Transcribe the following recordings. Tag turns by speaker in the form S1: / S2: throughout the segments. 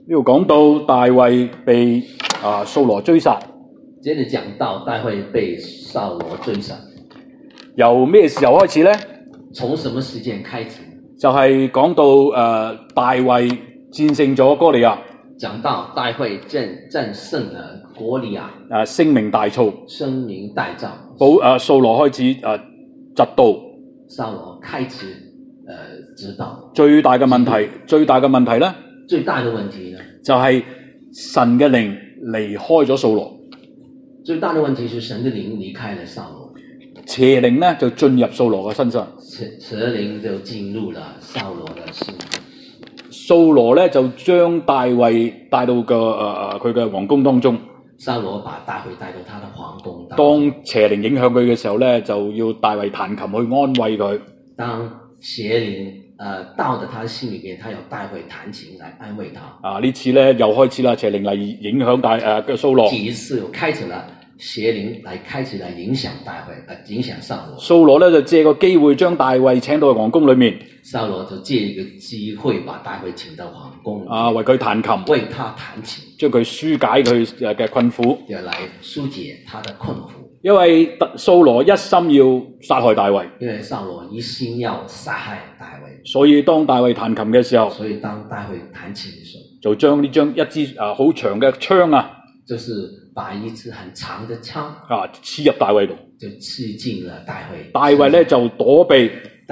S1: 呢度講到大衛被掃羅追殺，
S2: 接着講到大衛被掃羅追殺，
S1: 由咩時候開始呢？
S2: 從什麼時間開始？
S1: 就係講到大衛戰勝咗哥利亞，
S2: 講到大衛戰勝了哥利亞，
S1: 聲名大噪，
S2: 聲名大噪，
S1: 掃羅開始嫉妒，
S2: 掃羅開始知道
S1: 最大嘅問題呢？
S2: 最大的問題呢？
S1: 就係神嘅靈離開咗掃羅，
S2: 最大的問題是神的靈離開了掃羅，
S1: 邪靈呢就進入掃羅嘅身上，
S2: 邪靈就進入了掃羅的心。
S1: 掃羅呢就將大衛帶到佢嘅皇宮當中。
S2: 掃羅把大衛帶到他的皇宮當中。
S1: 當邪靈影響佢嘅時候呢，就要大衛彈琴去安慰佢。
S2: 當邪靈到了他的心裏邊，他要大衛彈琴來安慰他。呢
S1: 次呢又開始啦，邪靈嚟影響嘅掃羅。
S2: 第一次又開始了邪靈開始來影響大衛，影響掃羅。
S1: 掃羅呢就借個機會將大衛請到去皇宮裏面。
S2: 掃羅就借一個機會把大衛請到皇宮，
S1: 為佢彈琴，
S2: 為他彈琴，
S1: 將佢紓解佢嘅困苦，
S2: 要來紓解他的困苦。
S1: 因為掃羅一心要殺害大衛，
S2: 因為掃羅一心要殺害大衛，
S1: 所以當大衛彈琴嘅時候，
S2: 當大衛彈琴嘅時候，
S1: 就將一支好長嘅槍
S2: 就是把一支很長的槍
S1: 刺入大衛度，
S2: 就刺進了大衛。
S1: 大衛呢就躲避，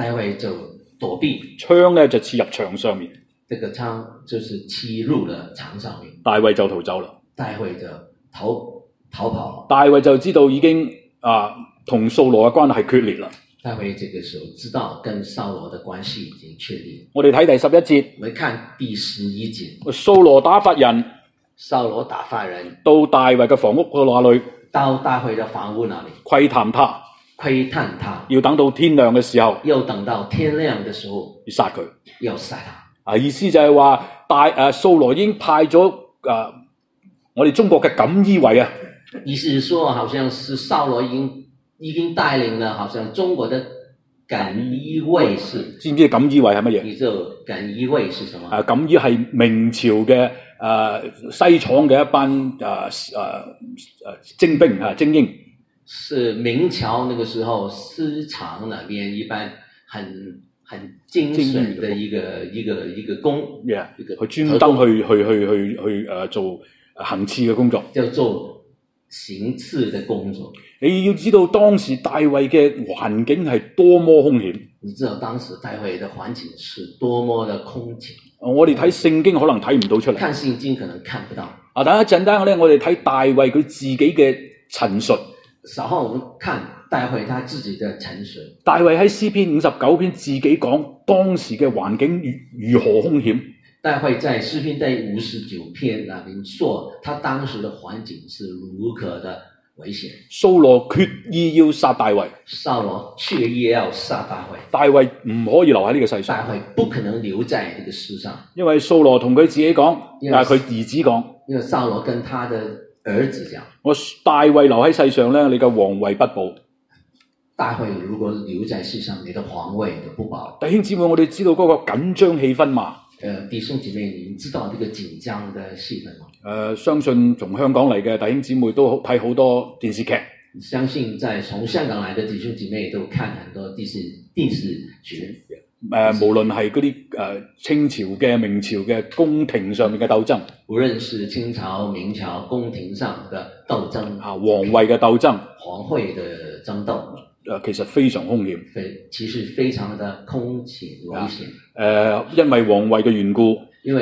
S1: 槍呢就刺入牆上面，
S2: 這個槍就是刺入了牆上面，
S1: 大衛就逃走啦。
S2: 大衛就逃跑了。
S1: 大衛就知道已經同掃羅嘅關係決裂啦。
S2: 大衛這個時候知道跟掃羅的關係已經確立。
S1: 我哋睇第11節，
S2: 我們看第11節，
S1: 掃羅打發人
S2: 到
S1: 大衛嘅房屋那裏，
S2: 到大衛的房屋那裏
S1: 窺探他，要等到天亮嘅時候，
S2: 要殺佢，要殺他。
S1: 意思就係話掃羅已經派咗我哋中國嘅錦衣衛啊。
S2: 意思是說，好像是掃羅已經帶領了，好像中國的錦衣衛士。知唔知錦衣衛係乜嘢？你知道錦衣衛是什麼？
S1: 錦衣係明朝嘅西廠嘅一班精兵精英。
S2: 是明朝那個時候西廠那邊一般很精選的一個工，
S1: 佢專登去做行刺嘅工作，
S2: 叫做行刺的工作。
S1: 你要知道當時大衛嘅環境係多麼兇險。
S2: 你知道當時大衛的環境是多麼的兇險。
S1: 我哋睇聖經可能睇唔到出嚟，
S2: 看聖經可能看不到。
S1: 等一陣間咧，我哋睇大衛佢自己嘅陳述。
S2: 稍後我們看大衛他自己的陳述。
S1: 大衛喺詩篇59篇自己講當時嘅環境如何兇險。
S2: 大衛在詩篇第59篇那邊說，他當時的環境是如何的危險。
S1: 掃羅決意要殺大衛，
S2: 掃羅卻意要殺大衛。
S1: 大衛唔可以留喺呢個世上，
S2: 大衛不可能留在這個世上，
S1: 因為掃羅同佢自己講，佢兒子講，
S2: 因為掃羅跟他的兒子講，
S1: 我大衛留喺世上咧，你嘅皇位不保。
S2: 大衛如果留在世上，你的皇位就不保。
S1: 弟兄姊妹，我哋知道嗰個緊張氣氛嘛？
S2: 弟兄姐妹，你們知道這個緊張的氣氛嗎？
S1: 相信從香港嚟嘅弟兄姊妹都睇好多電視劇。
S2: 相信從香港來的弟兄姐妹都看很多電視劇。
S1: 無論係嗰啲清朝嘅、明朝嘅宮廷上面嘅鬥爭，
S2: 無論是清朝、明朝宮廷上的鬥爭，
S1: 皇位嘅鬥爭，
S2: 皇位的爭鬥，
S1: 其實非常兇險，
S2: 其實非常的兇險危險。
S1: 因為皇位嘅緣故，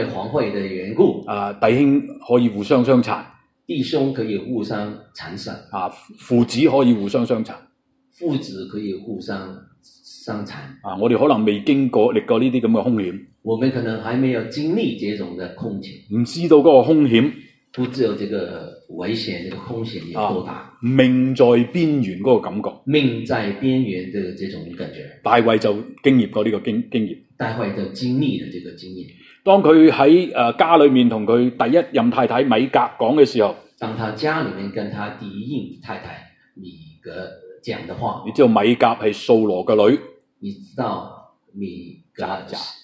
S1: 弟兄可以互相相殘，
S2: 弟兄可以互相殘殺，
S1: 父子可以互相相殘，
S2: 父子可以互相相殘。
S1: 我哋可能未經過歷過呢啲咁嘅兇險，
S2: 我們可能還沒有經歷這種的兇險，
S1: 唔知道嗰個兇險，
S2: 不知道這個危險，這個兇險有多大，
S1: 命在邊緣嗰個感覺，
S2: 命在邊緣的這種感覺。
S1: 大衛就經歷過呢個經驗，
S2: 大衛就經歷了這個經驗。
S1: 當佢喺家裏面同佢第一任太太米甲講嘅時候，
S2: 當他家裏面跟他第一任太太米格講的話，
S1: 你知道米甲係掃羅嘅女，
S2: 你知道米甲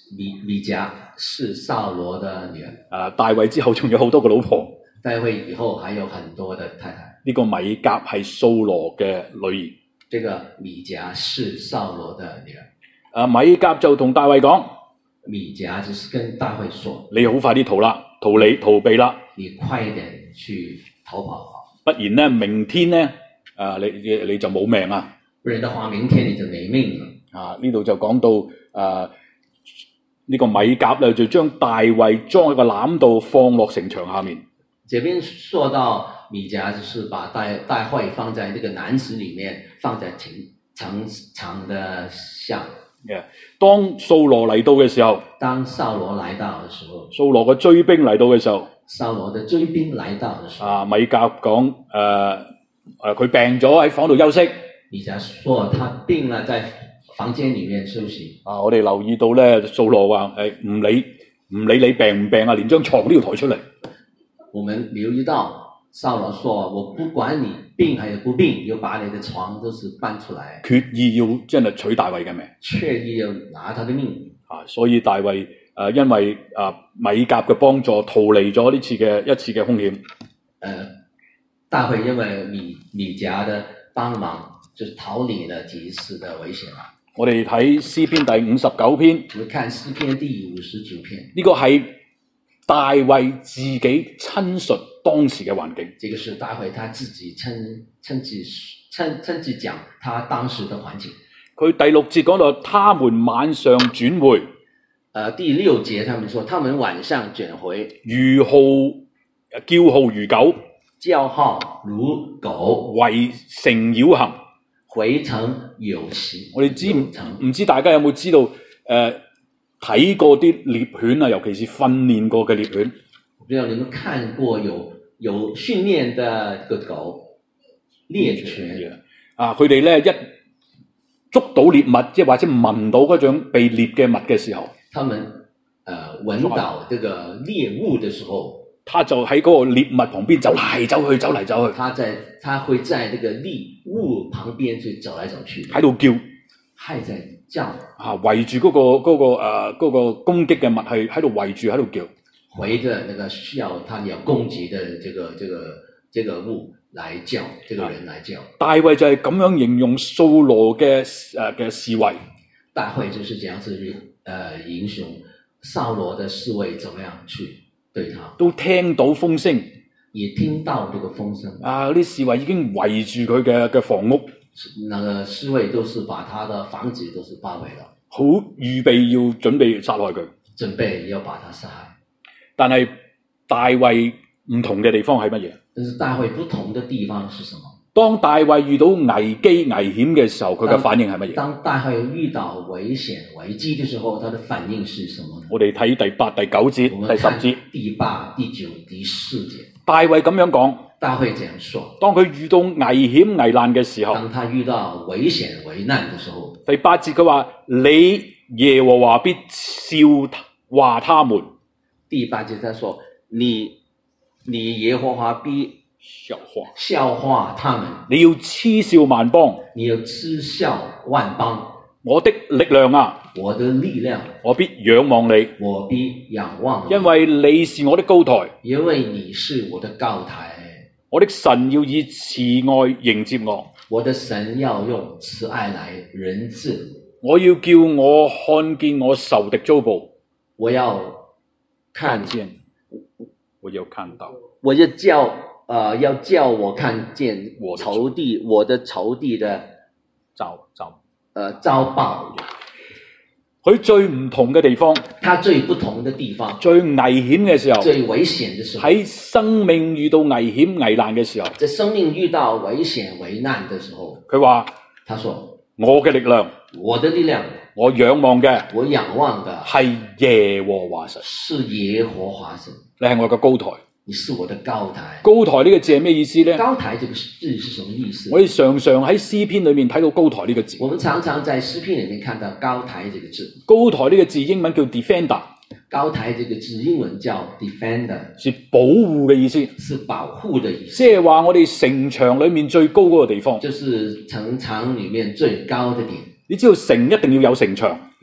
S2: 米甲是掃羅的女兒。
S1: 大衛之後仲有好多個老婆。
S2: 大衛以後還有很多的太太。
S1: 呢個米甲係掃羅嘅女兒。
S2: 這個米甲是掃羅的女兒。
S1: 米甲就同大衛講，
S2: 米甲就是跟大衛說，
S1: 你好快啲逃避啦，
S2: 你快一點去逃跑，
S1: 不然呢明天呢你就冇命啊！
S2: 不然的話明天你就沒命了。
S1: 呢度就講到呢個米甲咧就將大衛裝喺個籃度放落城牆下面。
S2: 這邊說到米甲就是把大衛放在這個籃子裏面，放在城的下。
S1: 當掃羅嚟到嘅時候，
S2: 掃羅來到嘅
S1: 追兵嚟到嘅時候，
S2: 掃羅的追兵來到嘅時候，
S1: 米甲講佢病咗喺房度休息。
S2: 米甲說他病了，在房間裏面休息。
S1: 我哋留意到咧，掃羅話唔理你病唔病啊，連張床都要抬出嚟。
S2: 我們留意到掃羅說，我不管你病還是不病，要把你的床都是搬出來，
S1: 決意要真係取大衛嘅命，
S2: 確意要拿他的命。
S1: 所以大衛因為米甲嘅幫助逃離咗一次嘅凶險。
S2: 大衛因為米甲的幫忙，就逃離了幾次的危險。
S1: 我哋睇詩篇第59篇，
S2: 我們看詩篇第59篇，
S1: 呢個係大衛自己親述當時嘅環境。
S2: 這個是大衛他自己親自講他當時的環境。佢
S1: 第6節講到，他們晚上轉回。
S2: 第6節他們說，他們晚上轉回，
S1: 叫號如狗，
S2: 叫號如狗，
S1: 圍城繞行，
S2: 回城有時。
S1: 我哋唔知大家有冇知道睇過啲獵犬啊，尤其是訓練過嘅獵犬。
S2: 不知道你們看過有訓練的個狗獵犬
S1: 佢哋咧一捉到獵物，即係或者聞到嗰種被獵嘅物嘅時候，
S2: 他們聞到這個獵物的時候，
S1: 他就喺嗰個獵物旁邊走嚟走去。
S2: 他會在這個獵物旁邊去走來走去，
S1: 喺度叫，
S2: 還在叫。
S1: 圍住嗰個攻擊嘅物係喺度圍住喺度叫，
S2: 圍着那個需要他要攻擊的這個物來叫，這個人來叫。
S1: 大衛就係咁樣形容掃羅嘅侍衛。
S2: 大衛就是這樣子形容掃羅的侍衛怎麼樣去對他。
S1: 都聽到風聲，
S2: 也聽到這個風聲。
S1: 啲侍衛已經圍住佢嘅房屋。
S2: 那個侍衛都是把他的房子都是包圍了，
S1: 好預備要準備殺害佢，
S2: 準備要把他殺害。
S1: 但係大衛唔同嘅地方係乜嘢？
S2: 但是大衛不同的地方是什麼？
S1: 當大衛遇到危機危險嘅時候，佢嘅反應係乜嘢？
S2: 當大衛遇到危險危機嘅時候，他的反應是什麼呢？
S1: 我哋睇第8、第9節、第10節。
S2: 第8、第9、第10節。
S1: 大衛咁樣講。
S2: 大衛這樣說。當
S1: 佢遇到危險危難嘅時候，
S2: 當他遇到危險危難嘅時候，
S1: 第8節佢話：你耶和華必笑話他們。
S2: 第8節他說：你耶和華必笑話他們。
S1: 你要嗤笑萬邦，
S2: 你要嗤笑萬邦。
S1: 我的力量啊，
S2: 我的力量，
S1: 我必仰望你，
S2: 我必仰望你，
S1: 因為你是我的高台，
S2: 因為你是我的高台。
S1: 我的神要以慈愛迎接我，
S2: 我的神要用慈愛來人治。
S1: 我要叫我看見我仇敵遭報，
S2: 我要看到，我要叫我看見我的仇敵的遭報。
S1: 佢最唔同嘅地方，
S2: 他最不同的地方，
S1: 最危險嘅時候，
S2: 最危險的時候，
S1: 喺生命遇到危險危難嘅時候，
S2: 在生命遇到危險危難的時候，
S1: 佢話，
S2: 他說，
S1: 我嘅力量，
S2: 我的力量，
S1: 我仰望嘅，
S2: 我仰望的
S1: 係耶和華神，
S2: 是耶和華神，
S1: 你係我嘅高台。
S2: 你是我的高台。
S1: 高台呢個字係咩意思呢？
S2: 高台這個字是什麼意思？
S1: 我哋常常喺詩篇裏面睇到高台呢個字。
S2: 我們常常在詩篇裏面看到高台這個字。
S1: 高台呢個字英文叫 defender。
S2: 高台這個字英文叫 defender，
S1: 是保護嘅意思。
S2: 是保護的意思。
S1: 即係話我哋城牆裏面最高嗰個地方。
S2: 就是城牆裏面最高的點。
S1: 你知道城一定要有城牆。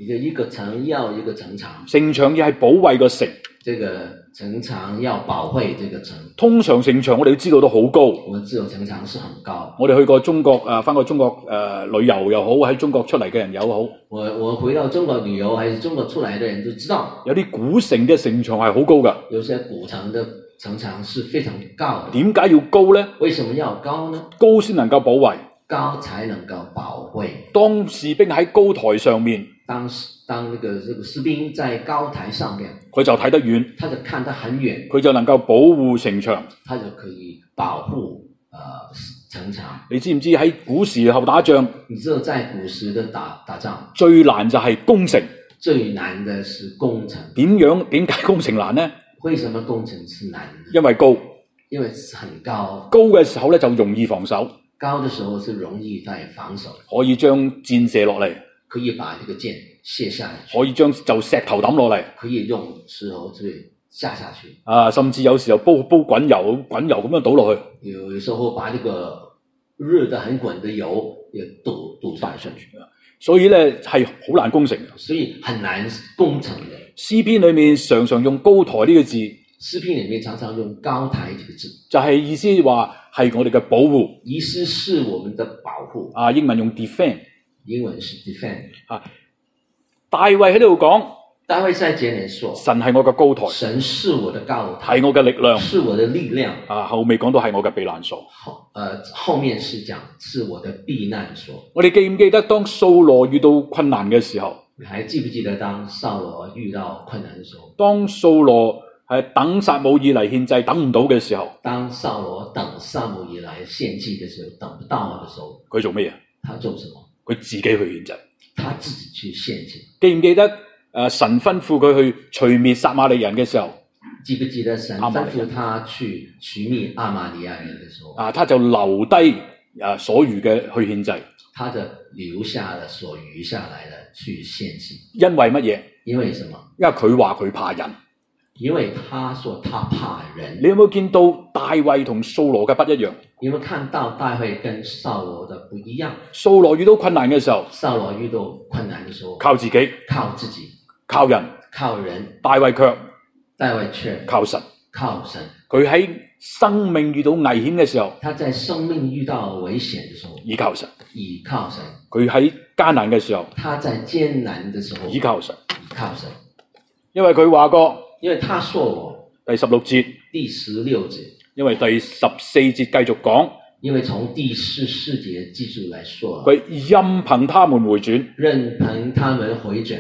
S2: 也就一個城要一個城牆，
S1: 城牆要係保衛個城。
S2: 這個城牆要保衛這個城。通
S1: 常城牆我哋都知道都好高。
S2: 我們知道城牆是很高。
S1: 我哋去過中國返過中國旅遊又好，喺中國出嚟嘅人又好。
S2: 我回到中國旅遊，還是中國出來的人都知道，
S1: 有啲古城嘅城牆係好高㗎。
S2: 有些古城的城牆是非常高的。
S1: 點解要高呢？
S2: 為什麼要高呢？
S1: 高先能夠保衛。
S2: 高才能夠保衛。
S1: 當士兵喺高台上面，
S2: 當那個士兵在高台上面，
S1: 佢就睇得遠，
S2: 他就看得很遠，
S1: 佢就能夠保護城牆，
S2: 他就可以保護城牆。
S1: 你知唔知喺古時候打仗？
S2: 你知道在古時的打仗
S1: 最難就係攻城，
S2: 最難的是攻城。
S1: 點解攻城難呢？
S2: 為什麼攻城是難呢？
S1: 因為高，
S2: 因為很高。
S1: 高嘅時候咧就容易防守。
S2: 高的時候是容易在防守，
S1: 可以將箭射落嚟，
S2: 可以把這個箭卸下來，
S1: 可以將就石頭抌落嚟，
S2: 可以用石頭去下去。
S1: 甚至有時候煲滾油咁樣倒落去。
S2: 有時候把這個熱得很滾的油也倒上去。
S1: 所以咧係好難攻城，
S2: 所以很難攻城的。
S1: 詩篇裏面常常用高台呢個字。
S2: 詩篇裏面常常用高台這個字，
S1: 就係意思話係我哋嘅保護，
S2: 意思是我們的保護。
S1: 英文用 defend，
S2: 英文是 defend。
S1: 大衛喺度講，
S2: 大衛在這裏說，
S1: 神係我嘅高台，
S2: 神是我的高台，
S1: 係我嘅力量，
S2: 是我的力量。
S1: 後尾講到係我嘅避難所。
S2: 後面是講是我的避難所。
S1: 我哋記唔記得當掃羅遇到困難嘅時候？
S2: 你還記不記得當掃羅遇到困難的時候？
S1: 當掃羅等撒母耳嚟獻祭等唔到嘅時候，
S2: 當掃羅等撒母耳來獻祭嘅時候等不到嘅時候，
S1: 佢做乜嘢？
S2: 他做什麼？
S1: 佢自己去獻祭，
S2: 他自己去獻祭。
S1: 記唔記得神吩咐佢去除滅撒瑪利人嘅時候？
S2: 記不記得神吩咐他去除滅亞瑪利亞人嘅時候？
S1: 他就留低所餘嘅去獻祭，
S2: 他就留下了所餘下來的去獻祭。
S1: 因為乜嘢？
S2: 因為什麼？
S1: 因為佢話佢怕人。
S2: 因為他說他怕人。
S1: 你有冇見到大衛同掃羅嘅不一樣？
S2: 你有冇看到大衛跟掃羅的不一樣？
S1: 掃羅遇到困難嘅時候，
S2: 掃羅遇到困難嘅時候，
S1: 靠自己，靠人，大衛卻靠神。佢喺生命遇到危險嘅時候，
S2: 他在生命遇到危險嘅時候，
S1: 倚靠神。
S2: 佢
S1: 喺艱難嘅時候，
S2: 他在艱難嘅時候，
S1: 倚靠神。
S2: 因
S1: 為佢話過，
S2: 因為他說我
S1: 第16節，因為第14節繼續講，
S2: 因為從第14節繼續來說，
S1: 佢任憑他們回轉，
S2: 任憑他們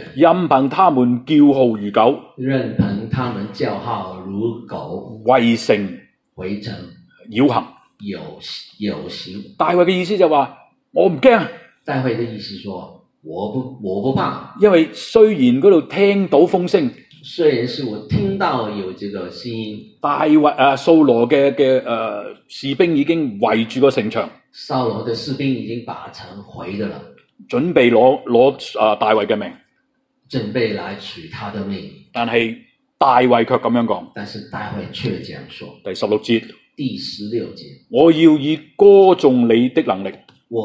S2: 叫號如狗，圍城繞行。大衛嘅意思就話我唔驚。大衛的意思說我不怕，因為雖然嗰度聽到風聲， 雖然是我聽到有這個聲音，
S1: 掃羅嘅士兵已經圍住個城牆，
S2: 掃羅的士兵已經把城圍咗啦，
S1: 準備攞大衛嘅命，
S2: 準備來取他的命。
S1: 但係大衛卻咁樣講，
S2: 但是大衛卻這樣說。
S1: 第16節，
S2: 我要以歌頌你的能力，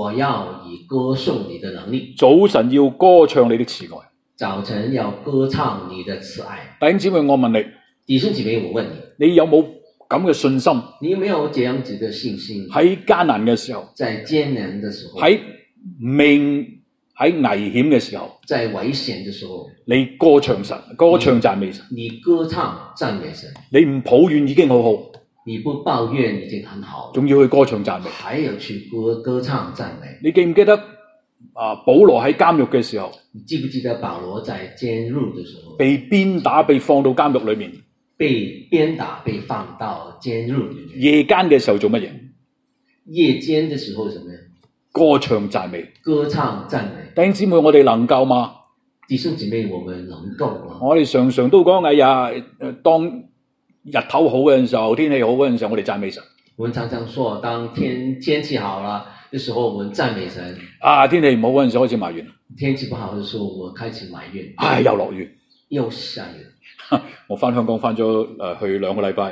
S1: 早晨要歌唱你的慈愛。
S2: 早晨要歌唱你的慈愛。
S1: 弟兄姊妹，我問你，
S2: 弟兄姊妹，我問你，
S1: 你有冇咁嘅信心？
S2: 你有沒有這樣子的信心？
S1: 喺艱難嘅時候，
S2: 在艱難的時候，
S1: 喺危險嘅時候，
S2: 在危險的時候，
S1: 你歌唱神，歌唱讚美神。
S2: 你歌唱讚美神，
S1: 你唔抱怨已經好好，
S2: 你不抱怨已經很好，
S1: 仲要去歌唱讚美，
S2: 還有去歌唱讚美。
S1: 你記唔記得保羅喺監獄嘅時候？
S2: 你記不記得保羅在監獄的時候，
S1: 被鞭打，被放到監獄裏面，
S2: 被鞭打，被放到監獄裏面。
S1: 夜間嘅時候做乜嘢？
S2: 夜間的時候什麼？
S1: 歌唱讚美。
S2: 歌唱讚美。
S1: 弟兄姊妹，我哋能夠嗎？
S2: 弟兄姊妹，我們能夠嗎？
S1: 我哋常常都講，哎呀，當日頭好嘅時候，天氣好嘅時候，我哋讚美神。
S2: 我們常常說，當天氣好了的時候，我們讚美神。
S1: 天氣唔好嗰陣時開始埋怨。
S2: 天氣不好的時候，我開始埋怨。
S1: 又落雨，
S2: 又下雨。
S1: 我翻香港翻咗去2個禮拜。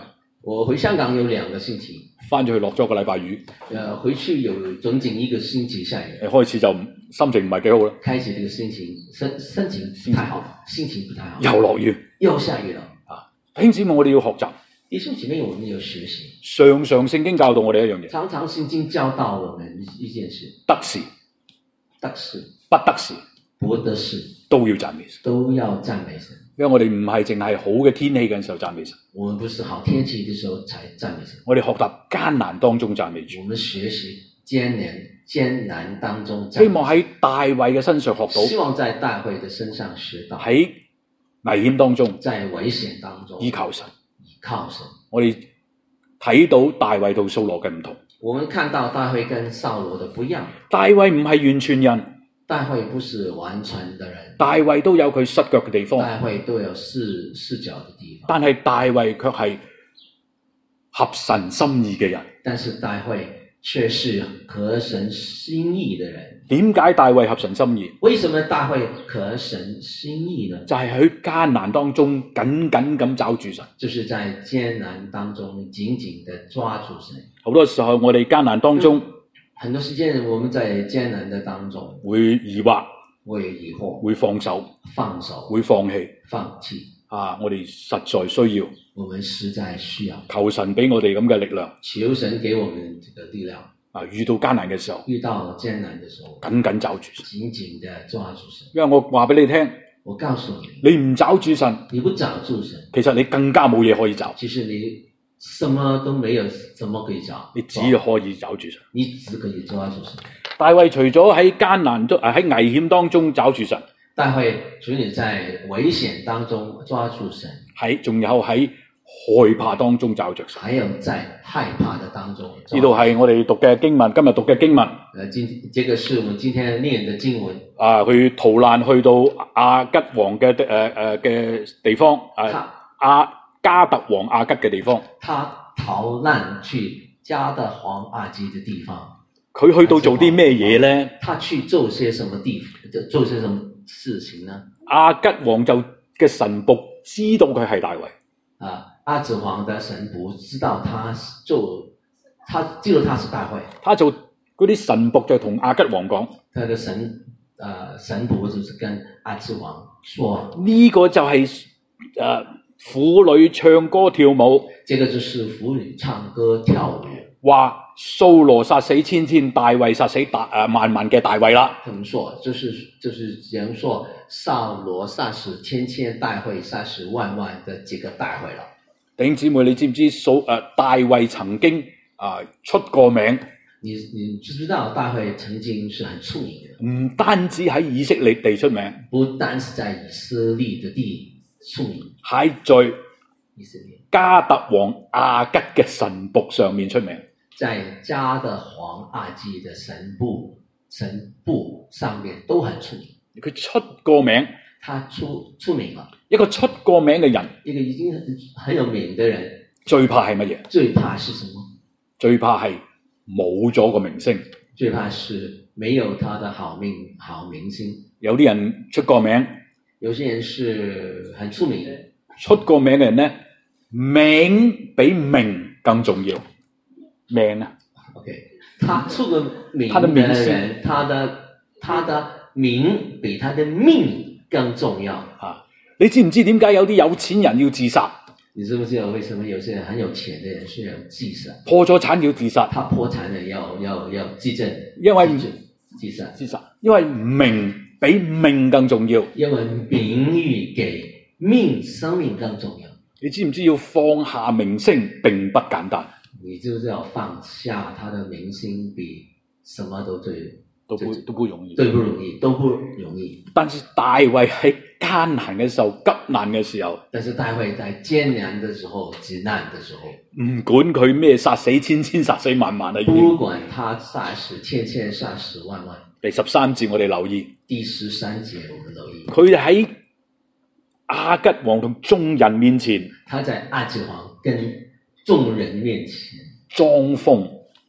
S2: 我回香港有2個星期，
S1: 翻咗去落咗個禮拜雨。
S2: 回去有整整1個星期下雨。
S1: 開始就心情唔係幾好啦。
S2: 開始這個心情不太好，心情不太好。
S1: 又落雨，
S2: 又下雨了。
S1: 弟兄姊妹，我哋要學習。
S2: 弟兄姊妹，我們要學習。
S1: 常常聖經教導我哋一樣嘢。
S2: 常常聖經教導我們一件事。
S1: 得時，
S2: 得時，
S1: 不得時，
S2: 不得時，
S1: 都要讚美神。
S2: 都要讚美神。
S1: 因為我哋唔係淨係好嘅天氣嘅時候讚美神。
S2: 我們不是好天氣的時候才讚美神。
S1: 我哋學習艱難當中讚美主。
S2: 我們學習艱難當中讚美。
S1: 希望喺大衛嘅身上學到。
S2: 希望在大衛的身上學到。
S1: 喺危險當中，
S2: 在危險當中，
S1: 依靠神。
S2: 依靠神。
S1: 我哋睇到大衛同掃羅嘅唔同。
S2: 我們看到大衛跟掃羅的不一樣。
S1: 大衛唔係完全人。
S2: 大衛不是完全的人，
S1: 大衛都有佢失腳嘅地方，
S2: 大衛都有失腳的地方，
S1: 但係大衛卻係合神心意嘅人。
S2: 但是大衛卻是合神心意的人。
S1: 點解大衛合神心意？
S2: 為什麼大衛合神心意呢？
S1: 就係喺艱難當中緊緊咁抓住神，
S2: 就是在艱難當中緊緊地抓住神。
S1: 好多時候我哋艱難當中，
S2: 很多時間我們在艱難的當中
S1: 會疑惑，會放手，會放棄。我哋實在需要，
S2: 我們實在需要
S1: 求神俾我哋咁嘅力量，
S2: 求神給我們這個力量。
S1: 遇到艱難嘅時候，緊緊抓住神，
S2: 緊緊地抓住神。
S1: 因為我話俾你聽，
S2: 我告訴你，
S1: 你唔抓住神，
S2: 你不抓住神，
S1: 其實你更加冇嘢可以抓。
S2: 其實你什麼都沒有，什麼可以抓？
S1: 你只可以抓住神，
S2: 你只可以抓住神。
S1: 大衛除咗喺艱難中喺危險當中抓住神，
S2: 大衛除了在危險當中抓住神，
S1: 仲有喺害怕當中抓住神，
S2: 還有在害怕的當中。
S1: 呢度係我哋讀嘅經文，今日讀嘅經文。
S2: 這個是我們今天念的經文。
S1: 去逃難去到亞吉王嘅嘅地方，加特王亞吉嘅地方。
S2: 他逃難去加特王亞吉的地方。
S1: 佢去到做啲咩嘢呢？
S2: 他去做些什麼做些什麼事情呢？
S1: 亞吉王就嘅神僕知道佢係大衛。
S2: 亞吉王的神僕知道他知道他是大衛。他
S1: 就嗰啲神僕就同亞吉王講，
S2: 他的神僕就是跟亞吉王說，
S1: 呢個就係婦女唱歌跳舞。
S2: 這個就是婦女唱歌跳舞。
S1: 話掃羅殺死千千，大衛殺死萬萬嘅大衛啦。
S2: 怎麼說？就是人說掃羅殺死千千，大衛殺死萬萬的這個大衛啦。
S1: 弟兄姊妹，你知唔知大衛曾經出過名？
S2: 你知唔知道大衛曾經是很出名嘅？
S1: 唔單止喺以色列地出名，
S2: 不單是在以色列的地出名，
S1: 喺在以色列加特王亞吉嘅神僕上面出名。
S2: 在加特王亞吉的神僕上面都很出名。
S1: 佢出過名，
S2: 他出名了。
S1: 一個出過名嘅人，
S2: 一個已經很有名的人，
S1: 最怕係乜嘢？
S2: 最怕是什麼？最怕係
S1: 冇咗個明星。
S2: 最怕是沒有他的好明星。
S1: 有啲人出過名，
S2: 有些人是很出名的。
S1: 出過名嘅人呢，名比名更重要。名啊
S2: ，OK， 他出個名的人，他的名比他的命更重要。
S1: 你知唔知點解有啲有錢人要自殺？
S2: 你知不知道為什麼有些很有錢的人需要自殺？
S1: 破咗產要自殺，
S2: 他破產了要自證，
S1: 因為
S2: 自殺，
S1: 因為名比命更重要，
S2: 因為名譽比生命更重要。
S1: 你知唔知要放下明星並不簡單？
S2: 你知不知道放下他的明星比什麼都不容易，都不容易。
S1: 但是大衛喺艱難嘅時候、急難嘅時候，
S2: 但是大衛在艱難的時候、急難的時候，
S1: 唔管佢咩殺死千千、殺死萬萬啊！
S2: 不管他殺死千千、殺死萬萬。
S1: 第13節我哋留意，
S2: 第13節我們留意，
S1: 佢喺亞吉王同眾人面前，
S2: 他在亞吉王跟眾人面前
S1: 裝瘋，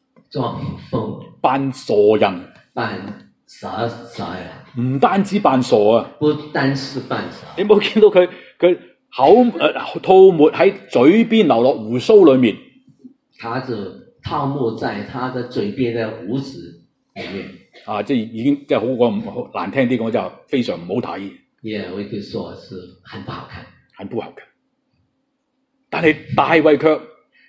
S1: 扮傻人，
S2: 扮傻人，
S1: 唔單止扮傻啊！
S2: 不單是扮傻。
S1: 你冇見到佢吐沫喺嘴邊流落胡鬚裏面，
S2: 他就吐沫在他的嘴邊的胡子裏面。
S1: 即係已經即係好過難聽啲講就非常唔好睇。
S2: 我可以說是很不好看，
S1: 很不好看。但係大衛卻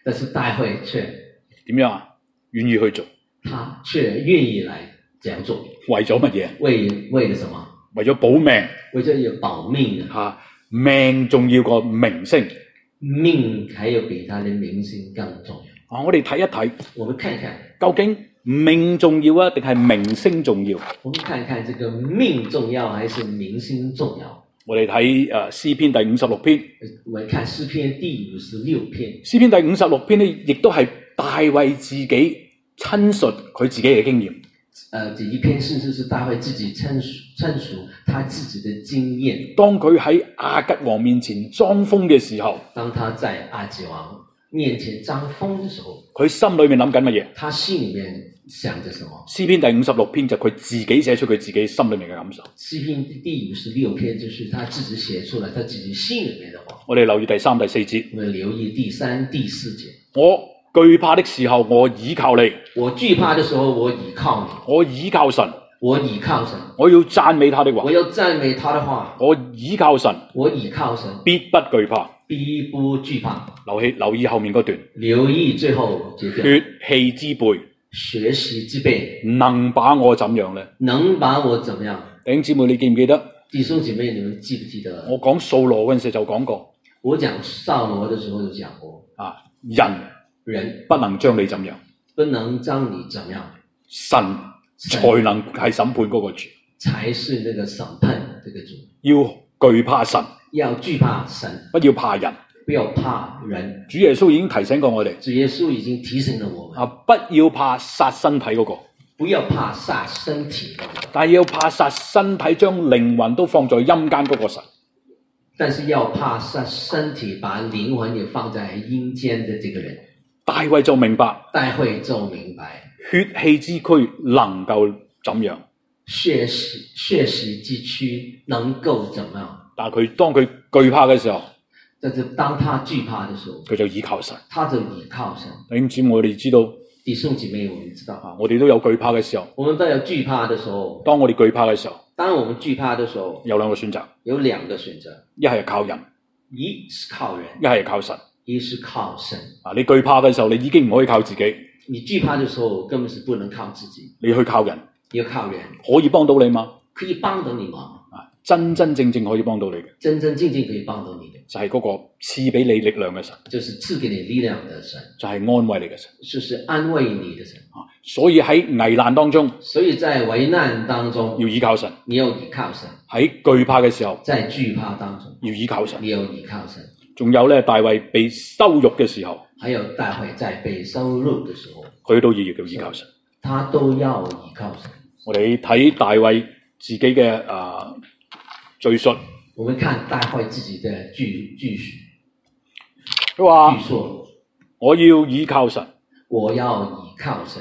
S1: 點樣啊？願意去做，
S2: 他卻願意來這樣做。
S1: 為咗乜嘢？
S2: 為了什麼？
S1: 為咗保命。
S2: 為咗要保命啊！
S1: 命重要過明星，
S2: 命還有比他的明星更重要。
S1: 我哋睇一睇，
S2: 我們看一看，
S1: 究竟命重要啊，定係明星重要？
S2: 我們看一看，這個命重要還是明星重要？
S1: 我哋睇詩篇第56篇。
S2: 我們看詩篇第56篇。詩
S1: 篇第56篇呢，亦都係大衛自己親述佢自己嘅經驗。
S2: 這一篇甚至是大衛自己親述他自己的經驗。
S1: 當佢喺亞吉王面前裝瘋嘅時候，
S2: 當他在亞吉王面前裝瘋的時候，
S1: 佢心裏面諗緊乜嘢？
S2: 他心裏面想着什麼？
S1: 詩篇第56篇就佢自己寫出佢自己心裏面嘅感受。
S2: 詩篇第56篇就是他自己寫出來他自己心裏面的話。
S1: 我哋留意第3、第4節。
S2: 我們留意第3、第4節。
S1: 我懼怕的時候，我倚靠你。
S2: 我懼怕的時候，我倚靠你。
S1: 我倚靠神。
S2: 我倚靠神。
S1: 我要讚美他的話。
S2: 我要讚美他的話。
S1: 我倚靠神。
S2: 我倚靠神。
S1: 必不懼怕。
S2: 必不懼怕。
S1: 留意後面嗰段。
S2: 留意最後這段。
S1: 血氣之輩。
S2: 血氣之輩。
S1: 能把我怎樣呢？
S2: 能把我怎麼樣？
S1: 弟兄姊妹，你記唔記得？
S2: 弟兄姐妹，你們記不記得？
S1: 我講掃羅嗰陣時就講過。
S2: 我講掃羅的時候就講過。人
S1: 不能將你怎樣，
S2: 不能將你怎樣，
S1: 神才能係審判嗰個主，
S2: 才是那個審判這個主。
S1: 要懼怕神，
S2: 要懼怕神，
S1: 不要怕人，
S2: 不要怕人。
S1: 主耶穌已經提醒過我哋，
S2: 主耶穌已經提醒了我們，
S1: 不要怕殺身體嗰個，
S2: 不要怕殺身體，
S1: 但係要怕殺身體，將靈魂都放在陰間嗰個神。
S2: 但是要怕殺身體，把靈魂也放在陰間的這個人。
S1: 大衛就明白，
S2: 血
S1: 氣之軀能夠怎樣？
S2: 血氣之軀能夠怎樣？
S1: 但係當佢懼怕嘅時候，
S2: 就是當他懼怕的時候，
S1: 佢就倚靠神。
S2: 他就倚靠神。
S1: 弟兄姊妹，我哋知道，
S2: 弟兄姐妹，我們知道，
S1: 我哋都有懼怕嘅時候。
S2: 我們都有懼怕的時候。
S1: 當我哋懼怕嘅時候，
S2: 當我們懼怕的時候，
S1: 有兩個選擇。一係靠人，
S2: 一是靠人；
S1: 一係靠神。
S2: 一是靠神。
S1: 你懼怕嘅時候，你已經唔可以靠自己。
S2: 你懼怕的時候，根本是不能靠自己。
S1: 你去靠人，
S2: 要靠人，
S1: 可以幫到你嗎？
S2: 可以幫到你嗎？
S1: 真真正正可以幫到你嘅，
S2: 真真正正可以幫到你的，
S1: 就係嗰個賜俾你力量嘅神，
S2: 就是賜給你力量的神，
S1: 就係安慰你嘅神，
S2: 就是安慰你的神。
S1: 所以喺危難當中，
S2: 所以在危難當中
S1: 要依靠神，
S2: 你要依靠神。
S1: 喺懼怕嘅時候，
S2: 在懼怕當中
S1: 要依靠神，
S2: 你要依靠神。
S1: 仲有咧，大衛被羞辱嘅時候，
S2: 還有大衛在被羞辱嘅時候，
S1: 佢都要依靠神，
S2: 他都要依靠神。
S1: 我哋睇大衛自己嘅敘述，
S2: 我們看大衛自己的敘述。
S1: 佢話：我要依靠神，
S2: 我要依靠神。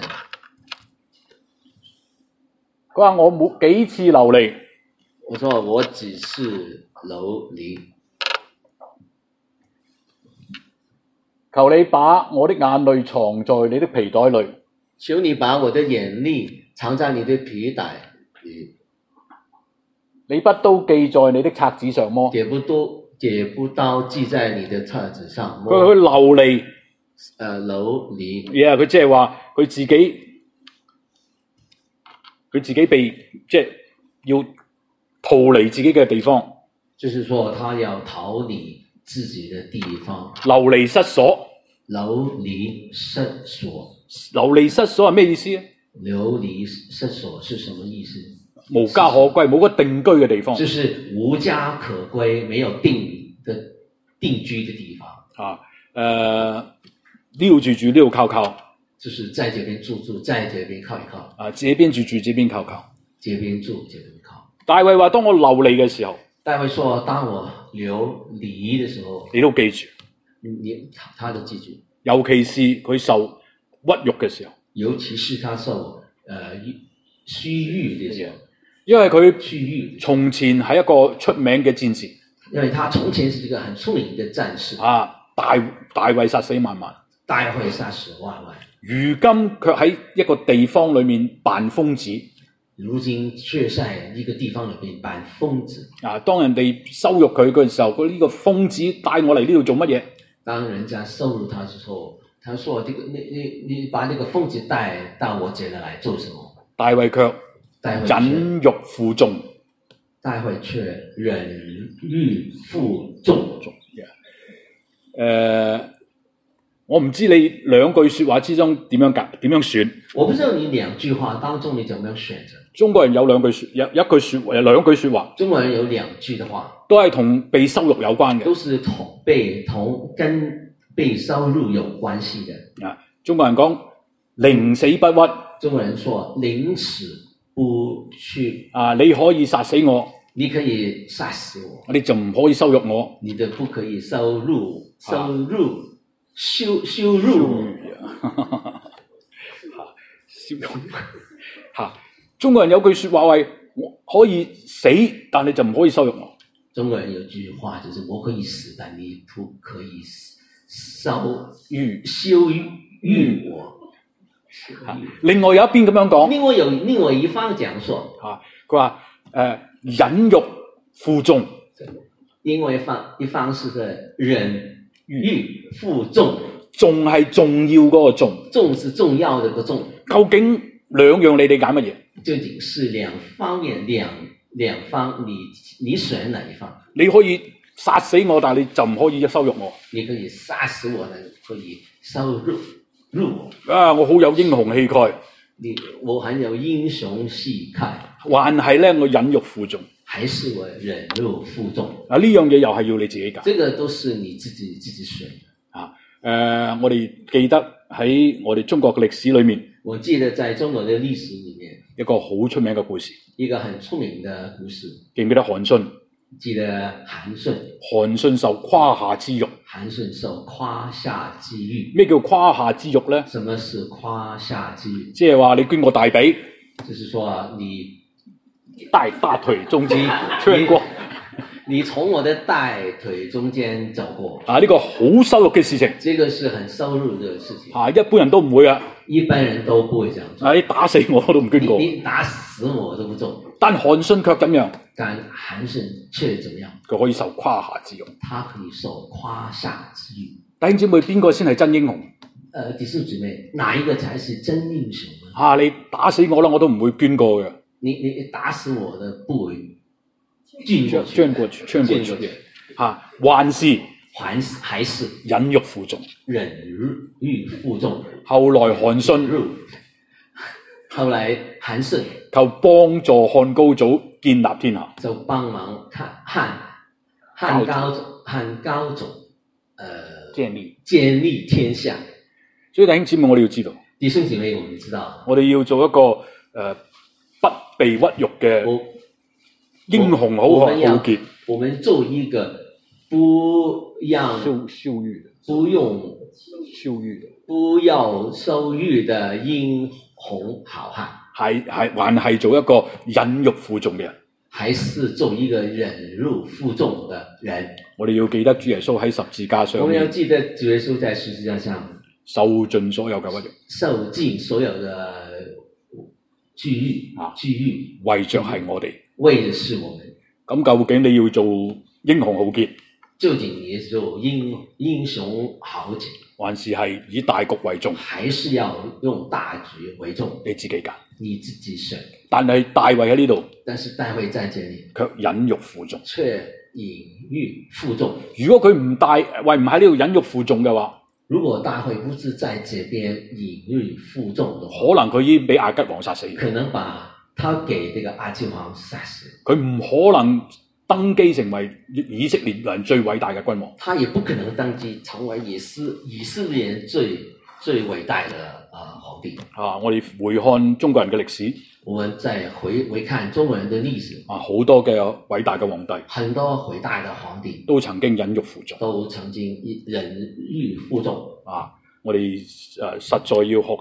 S1: 佢話我冇幾次流離，
S2: 我說我只是流離。
S1: 求你把我的眼淚藏在你的皮袋裏，
S2: 求你把我的眼淚藏在你的皮袋裏。
S1: 你不都記在你的冊子上麼？
S2: 也不都記在你的冊子上麼？
S1: 佢流離，
S2: 流離。
S1: 佢即係話佢自己被即係要逃離自己嘅地方。
S2: 就是說，他要逃離自己的地方。
S1: 流離失所。
S2: 流離失所。
S1: 流離失所係咩意思啊？
S2: 流離失所是什麼意思？
S1: 無家可歸，冇個定居嘅地方，
S2: 就是無家可歸，沒有定居的地方。
S1: 呢度住住，呢度靠靠，
S2: 就是在這邊住，在這邊靠一靠。
S1: 這邊住住，這邊靠靠。
S2: 這邊住，這邊靠。
S1: 大衛話：當我流離嘅時候，
S2: 大衛說：當我流離的時候，
S1: 你都記住，
S2: 他都記住。
S1: 尤其是佢受屈辱嘅時候，
S2: 尤其是他受虛辱嘅時候。
S1: 因為佢從前係一個出名嘅戰士，
S2: 因為他從前是一個很出名的戰士。
S1: 大衛殺死萬萬，
S2: 大衛殺死萬萬，
S1: 如今卻喺一個地方裏面扮瘋子。
S2: 如今卻在一個地方裏邊扮瘋子。
S1: 當人哋羞辱佢嗰陣時候，呢個瘋子帶我嚟呢度做乜嘢？
S2: 當人家羞辱他之後，他說：你把這個瘋子帶到我這裡來做什麼？
S1: 大衛卻忍辱負重。
S2: 大衛卻忍辱負重。
S1: 我唔知你兩句說話之中點樣選。
S2: 我不知道你兩句話當中你怎麼樣選擇。
S1: 中國人有兩句說話。中國人有兩句的話，都係同被羞辱有關嘅。
S2: 都是跟被羞辱有關係的。
S1: 中國人講寧死不屈。
S2: 中國人說寧死不屈。
S1: 你可以殺死我，
S2: 你可以殺死我，
S1: 你就唔可以羞辱我。
S2: 你就不可以羞辱。
S1: 中國人有句說話係我可以死，但你就唔可以羞辱我。
S2: 中國人有句話就是我可以死，但你不可以羞辱我。
S1: 另外有一邊咁樣講，
S2: 另外一方講說，
S1: 佢話忍辱負重。
S2: 另外一方是忍辱負重。
S1: 重係重要嗰個重，
S2: 重是重要的個重。
S1: 究竟兩樣你哋揀乜嘢？
S2: 究竟是兩方面兩方你選哪一方？你
S1: 可以殺死我，但係你就唔可以羞辱我。
S2: 你可以殺死我，但可以羞辱我。
S1: 我好有英雄氣概。
S2: 我很有英雄氣概。
S1: 還係咧，我忍辱負重。
S2: 還是我忍辱負重。
S1: 呢樣嘢又係要你自己揀。
S2: 這個都是你自己選的。
S1: 我哋記得喺我哋中國嘅歷史裏面，
S2: 我記得在中國嘅歷史裏面
S1: 一個好出名嘅故事，
S2: 一個很出名嘅故事。
S1: 記唔記得韓信？
S2: 記得韓信。
S1: 韓信受胯下之辱。
S2: 韓信受胯下之辱。
S1: 咩叫胯下之辱咧？
S2: 什麼是胯下之辱？
S1: 即係話你經過大髀，
S2: 就是說你
S1: 大腿中間穿過。
S2: 你從我的大腿中間走過。
S1: 呢個好羞辱嘅事情。
S2: 這個是很羞辱的事情。
S1: 一般人都唔會啊。
S2: 一般人都不會這樣做。
S1: 你打死我都唔捐過。
S2: 你打死我都不做。
S1: 但韓信卻怎樣？
S2: 但韓信卻怎麼樣？
S1: 佢可以受胯下之辱。
S2: 他可以受胯下之辱。
S1: 弟兄姊妹，邊個先係真英雄？
S2: 弟兄姊妹，哪一個才是真英雄呢？
S1: 你打死我啦，我都唔會捐過嘅。
S2: 你打死我的不會。
S1: 捐過去嘅，還是忍辱負重。
S2: 忍辱負重。
S1: 後來韓信求幫助漢高祖建立天下，
S2: 就幫忙漢高祖建立天下。
S1: 所以弟兄姊妹，我哋要知道，
S2: 弟兄姊妹，我們知道，
S1: 我哋要做一個不被屈辱嘅英雄豪傑。
S2: 我們做一個不要羞辱的英雄好漢。
S1: 還係做一個忍辱負重嘅人。
S2: 還是做一個忍辱負重的人。
S1: 我哋要記得主耶穌喺十字架上面。
S2: 我們要記得主耶穌在十字架上
S1: 受盡所有嘅屈辱。
S2: 受盡所有的屈辱。
S1: 為着係我哋。
S2: 為的是我們。
S1: 咁究竟你要做英雄豪傑？
S2: 究竟你做英雄豪傑，
S1: 還是係以大局為重？
S2: 還是要用大局為重？
S1: 你自己揀，
S2: 你自己選。
S1: 但係大衛喺呢度，
S2: 但是大衛在這裡
S1: 卻忍辱負重，
S2: 卻忍辱負重。
S1: 如果佢唔喺呢度忍辱負重嘅話，
S2: 如果大衛不是在這邊忍辱負重的話，
S1: 可能佢已經俾亞吉王殺死。
S2: 可能把他給這個亞吉王殺死。
S1: 佢唔可能登基成為以色列人最偉大嘅君王。
S2: 他也不可能登基成為以色列人最偉大的皇帝。
S1: 我哋回看中國人嘅歷史，
S2: 我們再回看中國人的歷史。
S1: 好多嘅偉大嘅皇帝，
S2: 很多偉大的皇帝
S1: 都曾經忍辱負重，
S2: 忍辱負重。
S1: 我哋實在要學習。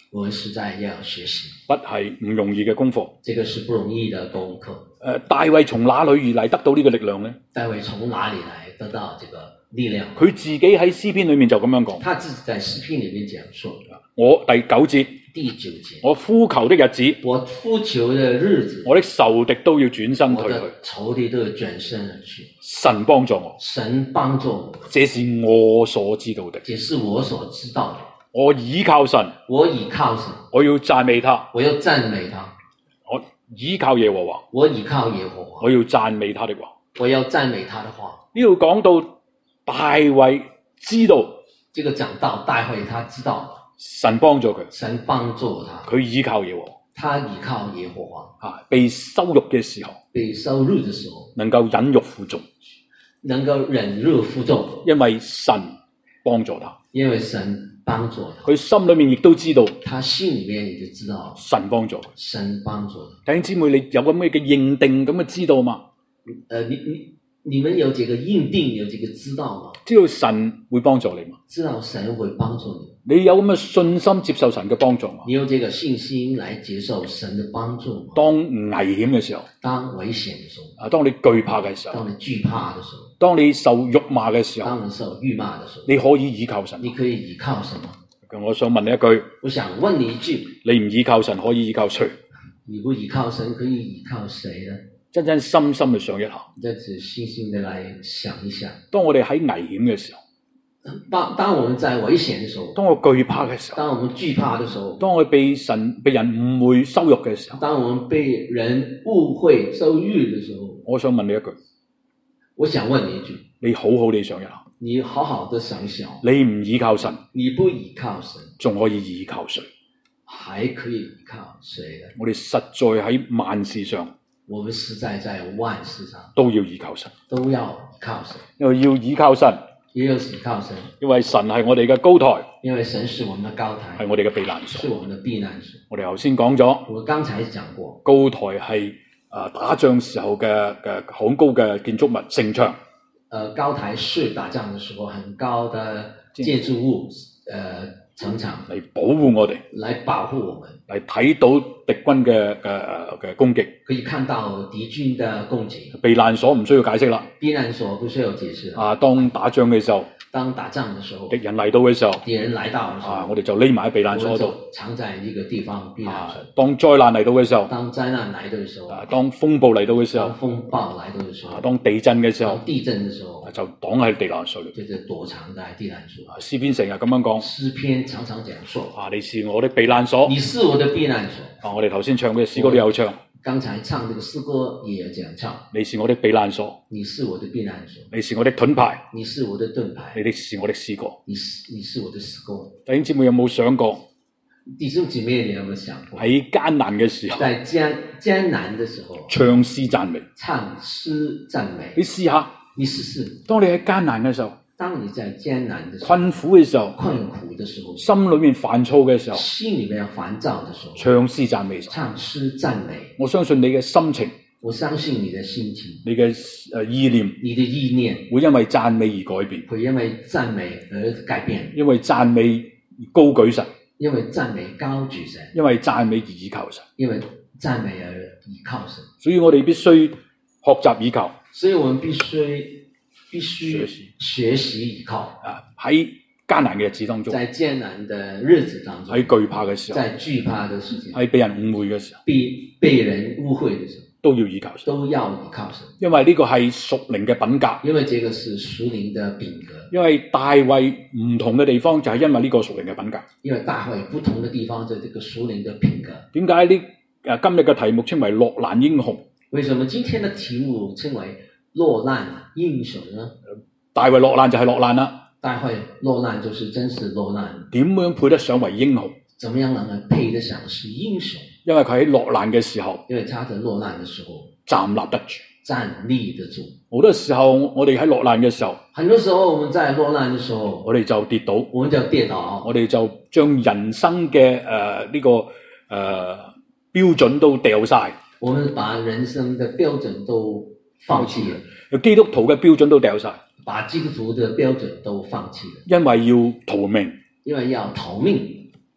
S2: 我們實在要學習，
S1: 不係唔容易嘅功課。
S2: 這個是不容易的功課。
S1: 大衛從哪裏而嚟得到呢個力量呢？
S2: 大衛從哪裏來得到這個力量？
S1: 佢自己喺詩篇裏面就咁樣講。
S2: 他自己在詩篇裏面講說，
S1: 我第9節，我呼求的日子，
S2: 我呼求的日子，
S1: 我的仇敵都要轉身退去，
S2: 仇敵都要轉身而去。
S1: 神幫助我，
S2: 神幫助我，
S1: 這是我所知道的，
S2: 這是我所知道的。
S1: 我倚靠神，
S2: 我倚靠神，
S1: 我要讚美他，
S2: 我要讚美他。
S1: 我倚靠耶和華，
S2: 我倚靠耶和華，
S1: 我要讚美他的話，
S2: 我要讚美他的話。
S1: 呢度講到大衛知道，
S2: 這個講到大衛他知道
S1: 神幫助佢，
S2: 神幫助他，
S1: 佢倚靠耶和華，
S2: 他倚靠耶和華。
S1: 被羞辱嘅時候，
S2: 被羞辱的時候，
S1: 能夠忍辱負重，
S2: 能夠忍辱負重，
S1: 因為神幫助他，
S2: 因為神幫助他，
S1: 佢心裏面亦都知道，
S2: 他心裏面也就知道
S1: 神幫助佢，
S2: 神幫助他。
S1: 弟兄姊妹，你有咁嘅認定咁嘅知道嘛？
S2: 你們有這個認定，有這個知道嗎？
S1: 知道神會幫助你嘛？
S2: 知道神會幫助你。
S1: 你有咁嘅信心接受神嘅幫助嘛？
S2: 你有這個信心來接受神的幫助嗎？
S1: 當危險嘅時候，
S2: 當危險的時候，
S1: 當你懼怕嘅時候，
S2: 當你懼怕的時候，
S1: 當你受辱罵嘅時候，
S2: 當你受辱罵的時候，
S1: 你可以倚靠神。
S2: 你可以倚靠什麼？
S1: 我想問你一句，
S2: 我想問你一句，
S1: 你唔倚靠神，可以倚靠誰？
S2: 你不倚靠神，可以倚靠誰呢？
S1: 真真心心地想一下，
S2: 再仔細心的來想一想。
S1: 當我哋喺危險嘅時候，
S2: 當我們在危險的時候，
S1: 當我懼怕嘅時候，
S2: 當我們懼怕的時候，
S1: 當我被人誤會羞辱嘅時候，
S2: 當我們被人誤會羞辱的時候，
S1: 我想問你一句，
S2: 我想問你一句，
S1: 你好好地想一下，
S2: 你好好的想想，
S1: 你唔倚靠神，
S2: 你不倚靠神，
S1: 仲可以倚靠誰？
S2: 還可以倚靠誰呢？
S1: 我哋實在喺萬事上，
S2: 我們實在在萬事上
S1: 都要倚靠神，
S2: 都要倚靠神，
S1: 因為要倚靠神，
S2: 也有倚靠神，
S1: 因為神係我哋嘅高台，
S2: 因為神是我們的高台，
S1: 係我哋嘅避難所，
S2: 是我們的避難所。
S1: 我哋頭先講咗，
S2: 我剛才講過，
S1: 高台係打仗時候嘅好高嘅建築物城牆。
S2: 高台是打仗的時候很高的建築物，城牆
S1: 嚟保護我哋，
S2: 來保護我們，
S1: 嚟睇到敵軍嘅攻擊，
S2: 可以看到敵軍的攻擊。
S1: 避難所唔需要解釋啦，
S2: 避難所不需要解釋。
S1: 當打仗嘅時候，
S2: 當打仗的時候，
S1: 敵人嚟到嘅時候，
S2: 敵人來到的時候，
S1: 我哋就匿埋喺避難所度，
S2: 藏在呢個地方避難所。
S1: 當災難嚟到嘅時候，
S2: 當災難來到嘅時候，
S1: 當風暴嚟到嘅時候，
S2: 當風暴來到嘅時候，
S1: 當地震嘅時候，
S2: 當地震嘅時候，就
S1: 擋喺避難所裏，
S2: 就是躲藏在避難所。
S1: 詩篇成日咁樣講，
S2: 詩篇常常講說，
S1: 你是我的避難所，
S2: 你是我的避難所。
S1: 我哋頭先唱嘅詩歌都有唱。
S2: 剛才唱這個詩歌也有這樣唱，
S1: 你是我的避難所，
S2: 你是我的避難所，
S1: 你是我的盾牌，
S2: 你是我的盾牌，
S1: 你是我的詩歌，
S2: 你是我的詩歌。
S1: 弟兄姊妹有冇想過？
S2: 弟兄姊妹，你有冇想過？
S1: 喺艱難嘅時候，
S2: 在艱難的時候，
S1: 唱詩讚美，
S2: 唱詩讚美。
S1: 你試下，
S2: 你試試。
S1: 當你喺艱難嘅時候，
S2: 當你在艱難的時候，
S1: 困苦嘅時候，
S2: 困苦的時候，
S1: 心裏面煩躁嘅時候，
S2: 心裏面煩躁的時候，
S1: 唱詩讚美，
S2: 唱詩讚美。
S1: 我相信你嘅心情，
S2: 我相信你的心情，
S1: 你嘅意念，
S2: 你的意念
S1: 會因為讚美而改變，
S2: 會因為讚美而改變，
S1: 因為讚美而高舉神，
S2: 因為讚美高舉神，
S1: 因為讚美而倚靠神，
S2: 因為讚美而倚靠神。
S1: 所以我哋必須學習倚靠，
S2: 所以我們必須學習倚靠。
S1: 喺艱難嘅日子當中，
S2: 在艱難的日子當中，
S1: 喺懼怕嘅時候，
S2: 在懼怕的時間，
S1: 喺被人誤會嘅時候，
S2: 被人誤會的時候，
S1: 都要倚靠神，
S2: 都要倚靠神。
S1: 因為呢個係屬靈嘅品格，
S2: 因為這個是屬靈的品格。
S1: 因為大衛唔同嘅地方就係因為呢個屬靈嘅品格。
S2: 因為大衛不同的地方就係這個屬靈的品格。
S1: 點解呢？今日嘅題目稱為落難英雄？
S2: 為什麼今天的題目稱為落難英雄呢？
S1: 大衛落難就係落難啦。
S2: 大衛落難就是真是落難。
S1: 點樣配得上為英雄？
S2: 怎麼樣能夠配得上是英雄？
S1: 因為佢喺落難嘅時候，
S2: 因為他在落難的時候
S1: 站立得住。
S2: 站立得住。
S1: 好多時候我哋喺落難嘅時候，
S2: 很多時候我們在落難的時候，
S1: 我哋就跌倒，
S2: 我們就跌倒，
S1: 我哋就將人生嘅呢個標準都掉晒。
S2: 我們把人生的標準都放棄了，
S1: 基督徒嘅標準都掉晒，
S2: 把基督徒的標準都放棄了，
S1: 因為要逃命，
S2: 因為要逃命。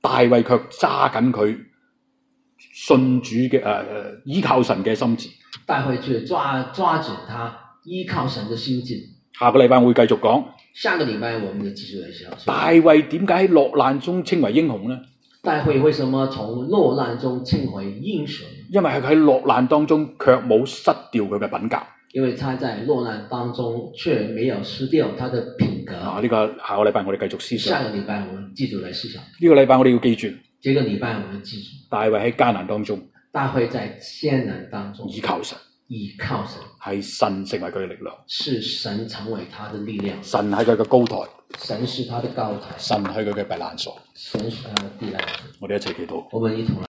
S1: 大衛卻揸緊佢信主嘅依靠神嘅心志。
S2: 大衛卻抓緊他依靠神嘅心志。
S1: 下個禮拜我會繼續講。
S2: 下個禮拜我們就繼續嚟講。
S1: 大衛點解喺落難中稱為英雄呢？
S2: 大衛為什麼從落難中稱為英雄？
S1: 因為佢喺落難當中卻冇失掉佢嘅品格。
S2: 因為他在落難當中卻沒有失掉他的品格。
S1: 呢個下個禮拜我哋繼續思想。
S2: 下個禮拜我們繼續嚟思想。
S1: 呢個禮拜我哋要記住。
S2: 這個禮拜我們記住。
S1: 大衛喺艱難當中。
S2: 大衛在艱難當中。
S1: 依靠神。
S2: 依靠神。
S1: 係神成為佢嘅力量。
S2: 是神成為他的力量。
S1: 神係佢嘅高台。
S2: 神是他的高台。
S1: 神係佢嘅避難所。
S2: 神是他的避難所。
S1: 我哋一齊祈禱。
S2: 我們一同來